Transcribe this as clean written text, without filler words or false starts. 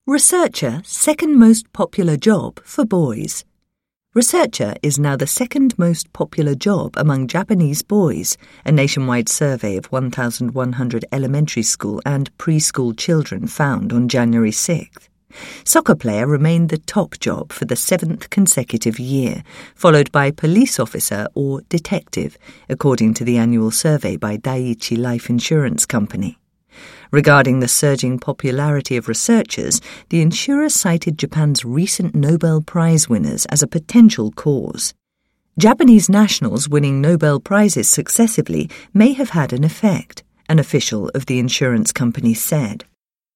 Researcher, second most popular job for boys. Researcher is now the second most popular job among Japanese boys, a nationwide survey of 1,100 elementary school and preschool children found on January 6th. Soccer player remained the top job for the 7th consecutive year, followed by police officer or detective, according to the annual survey by Dai-ichi Life Insurance Company. Regarding the surging popularity of researchers, the insurer cited Japan's recent Nobel Prize winners as a potential cause. Japanese nationals winning Nobel Prizes successively may have had an effect, an official of the insurance company said.